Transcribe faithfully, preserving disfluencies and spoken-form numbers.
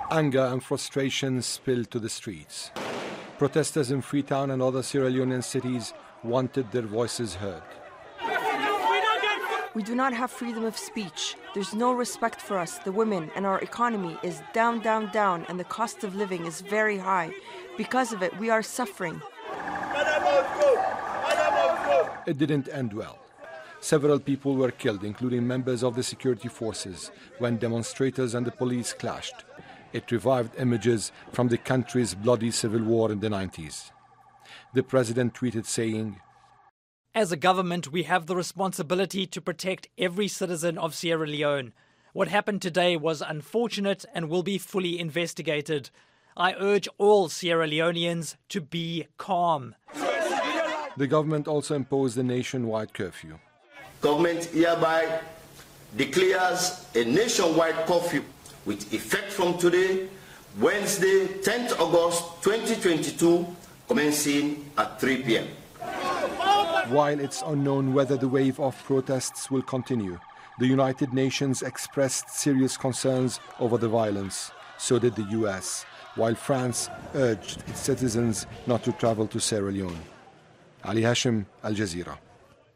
Anger and frustration spilled to the streets. Protesters in Freetown and other Sierra Leonean cities wanted their voices heard. We do not have freedom of speech. There's no respect for us, the women, and our economy is down, down, down, and the cost of living is very high. Because of it, we are suffering. It didn't end well. Several people were killed, including members of the security forces, when demonstrators and the police clashed. It revived images from the country's bloody civil war in the nineties. The president tweeted saying, "As a government, we have the responsibility to protect every citizen of Sierra Leone. What happened today was unfortunate and will be fully investigated. I urge all Sierra Leoneans to be calm." The government also imposed a nationwide curfew. Government hereby declares a nationwide curfew with effect from today, Wednesday, tenth August twenty twenty-two, commencing at three p m While it's unknown whether the wave of protests will continue, the United Nations expressed serious concerns over the violence. So did the U S, while France urged its citizens not to travel to Sierra Leone. Ali Hashim, Al Jazeera.